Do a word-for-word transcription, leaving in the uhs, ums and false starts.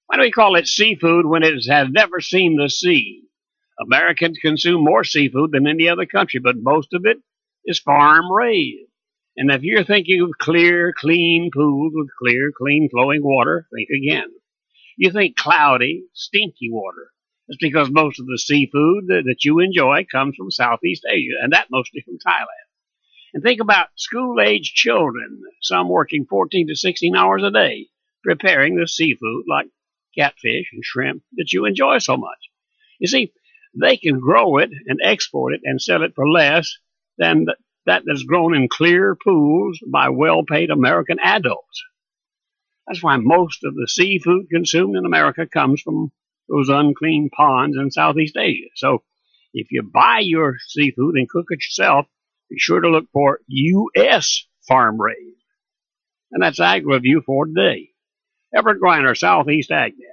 Why do we call it seafood when it has never seen the sea? Americans consume more seafood than any other country, but most of it is farm raised. And if you're thinking of clear, clean pools with clear, clean flowing water, think again. You think cloudy, stinky water. It's because most of the seafood that, that you enjoy comes from Southeast Asia, and that mostly from Thailand. And think about school-age children, some working fourteen to sixteen hours a day, preparing the seafood like catfish and shrimp that you enjoy so much. You see, they can grow it and export it and sell it for less than that that's grown in clear pools by well-paid American adults. That's why most of the seafood consumed in America comes from those unclean ponds in Southeast Asia. So if you buy your seafood and cook it yourself, be sure to look for U S farm raised. And that's Ag Review for today. Everett Griner, Southeast Ag Net.